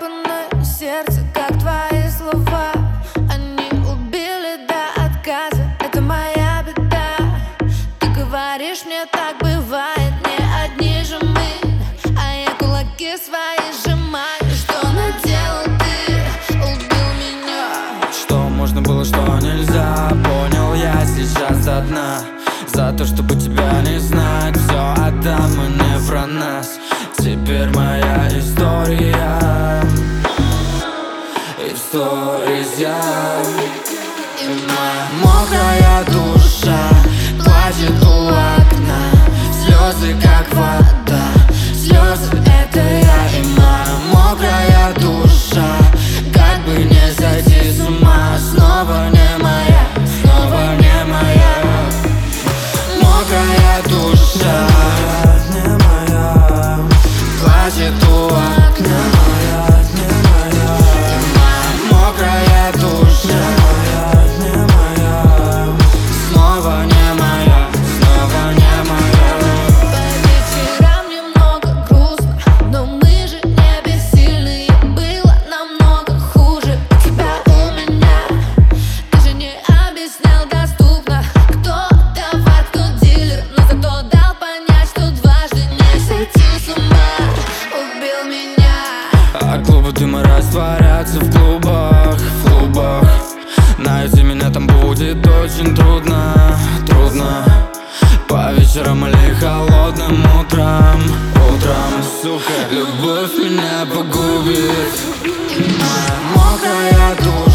поцарапанное сердце, как твои слова. Они убили до отказа, это моя беда. Ты говоришь, мне так бывает, не одни же мы, а я кулаки свои сжимаю. Что наделал ты? Убил меня. Что можно было, что нельзя, понял я сейчас до дна. За то, чтобы тебя не знать, все отдам, и не про нас. Теперь моя история, история. И моя мокрая душа плачет у окна. Слезы как вода, слезы это я. И моя мокрая душа, как бы не сойти с ума, снова не моя, снова не моя. Мокрая душа, не моя, плачет у окна. Не моя, мокрая душа, не моя, снова не моя, снова не моя. По вечерам немного грустно, но мы же не бессильны. Было намного хуже у тебя, у меня. Ты же не объяснял доступно, кто товар, кто дилер, но зато дал понять, что дважды не сойти с ума. Убил меня. А клубы дыма растворятся в клубах, в клубах. Найти меня там будет очень трудно, трудно. По вечерам или холодным утрам, утром, сука, любовь меня погубит. И моя мокрая душа